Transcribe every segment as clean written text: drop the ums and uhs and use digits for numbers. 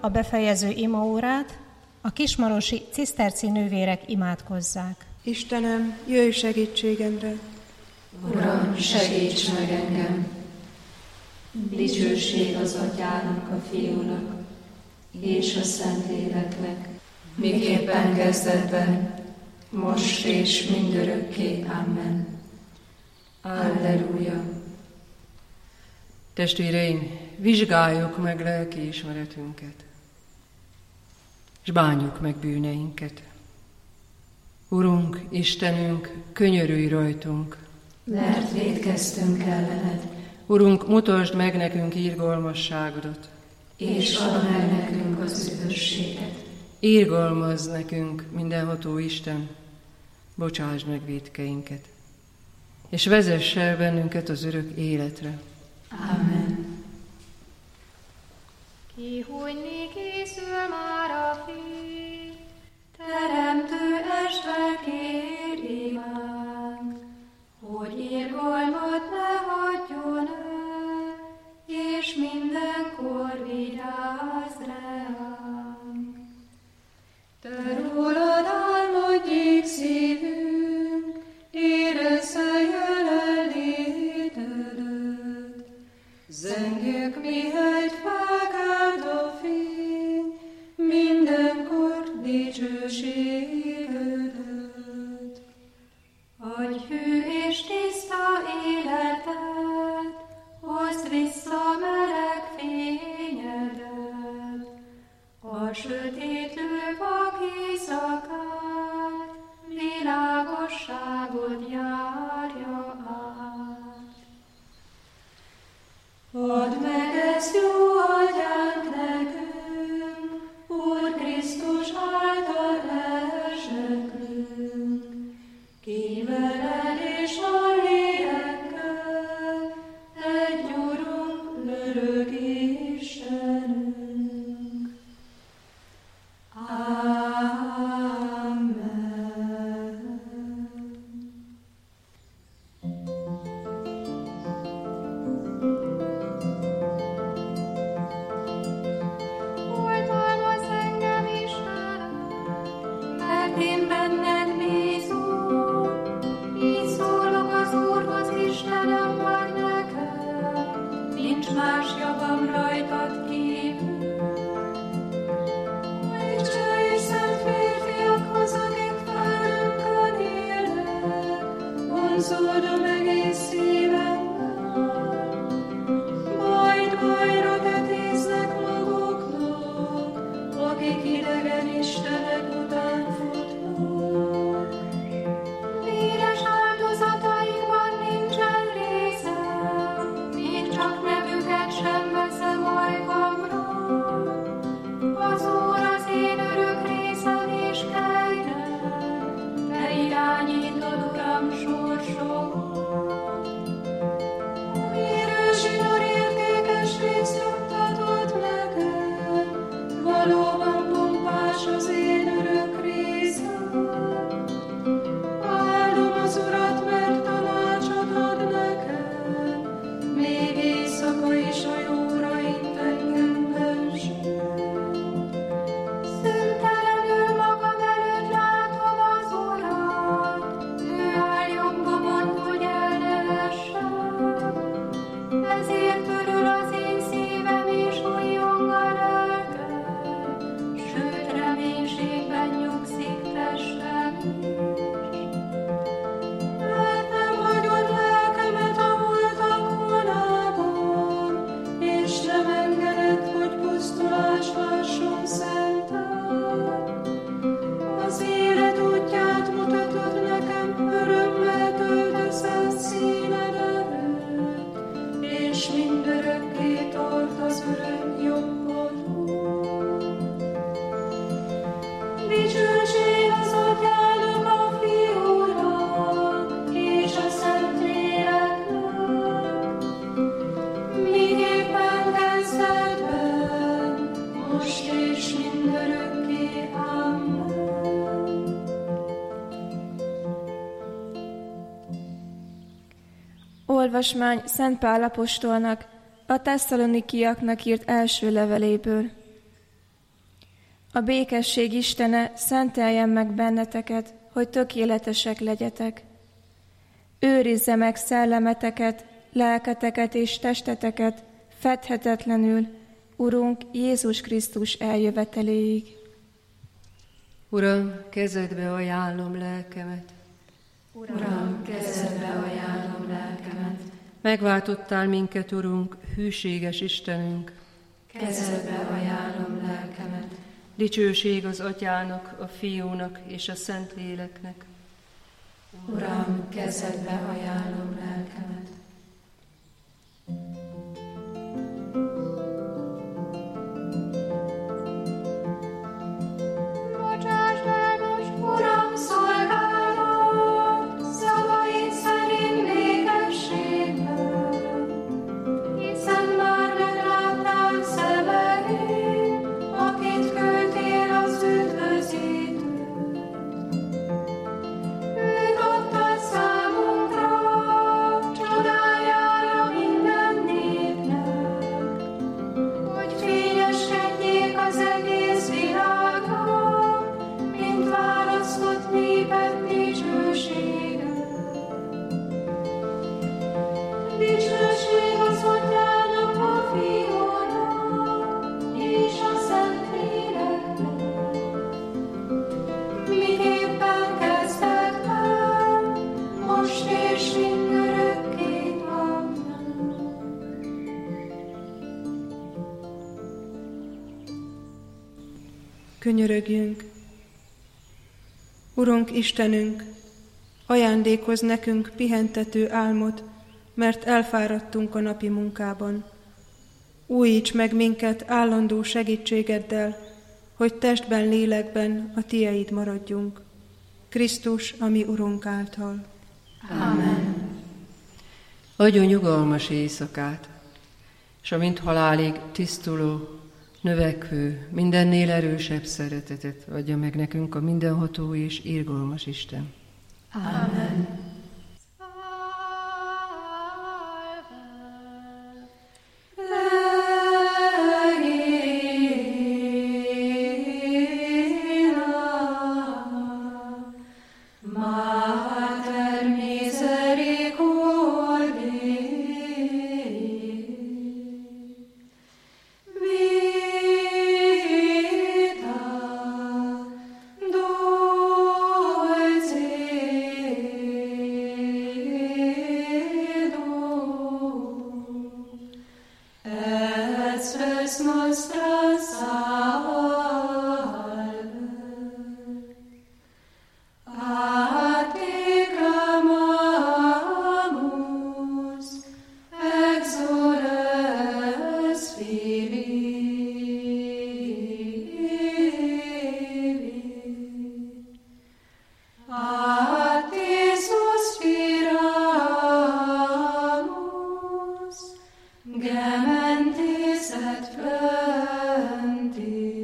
a befejező imaórát a kismarosi ciszterci nővérek imádkozzák. Istenem, jöjj segítségemre! Uram, segíts meg engem! Dicsőség az Atyának, a Fiúnak és a Szentléleknek, miképpen kezdetben, most és mindörökké. Amen. Alleluja! Testvéreim, vizsgáljuk meg lelkiismeretünket, és bánjuk meg bűneinket. Urunk, Istenünk, könyörülj rajtunk, mert vétkeztünk ellened. Urunk, mutasd meg nekünk irgalmasságodat, és add meg nekünk az üdvösséget. Irgalmazz nekünk, mindenható Isten, bocsásd meg vétkeinket, és vezess el bennünket az örök életre. Amen. Kihújni készül már a fény, teremtő este kér imánk, hogy irgalmat ne hagyjon el, és mindenkor vigyázz ránk. Te rólad álmodjék szívünk, érezze jelenlétedet, zengjük mihegy felkáld a fény, mindenkor dicsőségedet. Adj hű és tiszta életet, hozd vissza meleg fényedet, a sötétlő vak éjszakát, világosságot járja át. Add meg ezt jó atyánk nekünk, Úr Krisztus által elsekünk, ki veled és a lélekkel, egy Urunk, örök Istenünk. Amen. Oltalmazz engem, Istenem, mert én benned bízom, így szólok az Úrhoz, Istenem vagy nekem, nincs más javam rajtad kívül. Dicsőj szent férfiakhoz, akik felünkön élnek, vonzódom egész szívemmel. Majd bajra tetéznek maguknak, akik idegen istenek után futnak. Véres áldozataikban nincsen részem, még csak nevüket sem veszem ajkamra. Az Úr az én örök részem és helyem, te irányítod, Uram, sorsomat. Érő zsinór értékes részt juttatod nekem, valóban pompás az én örök részem. Áldom az Urat, mert tanácsot ad nekem, még éjszaka is a jóra itt engem vezet. Szüntelenül magam előtt látom az Urat, ő áll jobbomon, hogy el ne essem. Ezért örül az én szívem és újjong a lelkem, sőt reménységben nyugszik testem is. Mert nem hagyod lelkemet a holtak honában, és nem engeded, hogy pusztulás lásson szented. Az élet útját mutatod nekem, örömmel töltesz színed előtt, és mindörökké tart az örök jobb oldalon. Dicsőség az Atyának, a Fiúnak és a Szentléleknek, miképpen kezdetben, most és mindörökké. Amen. Olvasmány Szent Pál apostolnak a Tesszalonikiaknak írt első leveléből. A békesség Istene szenteljen meg benneteket, hogy tökéletesek legyetek. Őrizze meg szellemeteket, lelketeket és testeteket fedhetetlenül, Urunk Jézus Krisztus eljöveteléig. Uram, kezedbe ajánlom lelkemet. Uram, kezedbe ajánlom lelkemet. Megváltottál minket, Urunk, hűséges Istenünk. Kezedbe ajánlom lelkemet. Dicsőség az Atyának, a Fiúnak és a Szentléleknek. Uram, kezedbe ajánlom lelkemet. Bocsásd el most, Uram, szolgálat, szavaid szerint békességben, hiszen már megláttál szemeid, akit küldtél az üdvözítőt. Őt adtad számunkra, csodájára minden népnek, hogy fényeskedjék az egész világon, mint választott néped dicsősége. Dicsőség az Atyának, a Fiúnak és a Szentléleknek, miképpen kezdetben, most és mindörökké. Amen. Könyörögjünk! Urunk Istenünk, ajándékozz nekünk pihentető álmot, mert elfáradtunk a napi munkában. Újíts meg minket állandó segítségeddel, hogy testben, lélekben a Tieid maradjunk. Krisztus, a mi Urunk által. Amen. Adjon nyugalmas éjszakát, és amint halálig tisztuló, növekvő, mindennél erősebb szeretetet adja meg nekünk a mindenható és irgalmas Isten. Amen. Mater misericordiae, vita dulcedo, et spes nostra salve. A te clamamus, exoles Filii. A te suspiramus, gementes et flentes.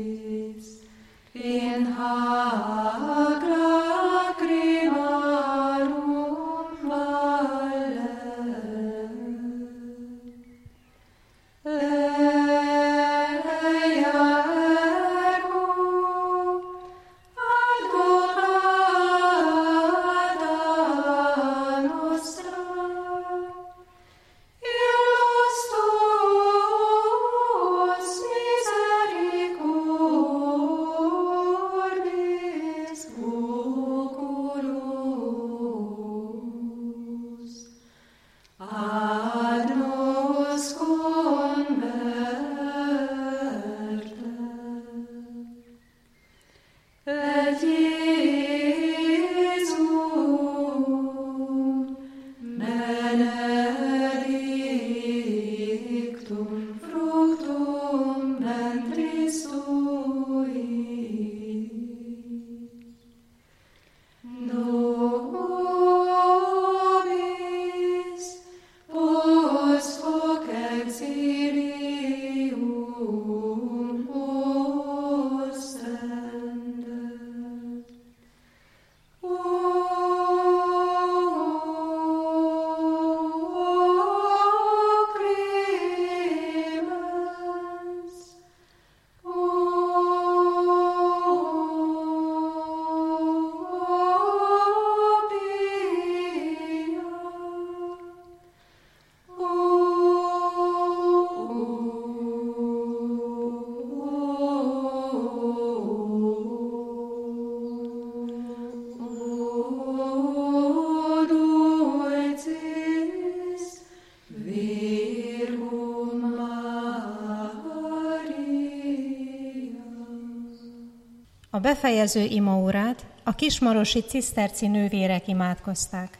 A befejező imaórát a kismarosi ciszterci nővérek imádkozták.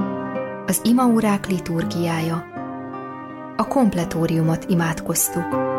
Az imaórák liturgiája. A kompletóriumot imádkoztuk.